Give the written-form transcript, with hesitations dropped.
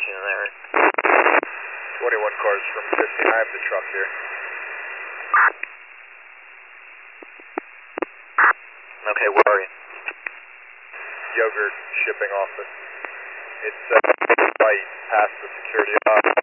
in there. 21 cars from 15. I have the truck here. Okay, where are you? Yogurt shipping office. It's right past the security office.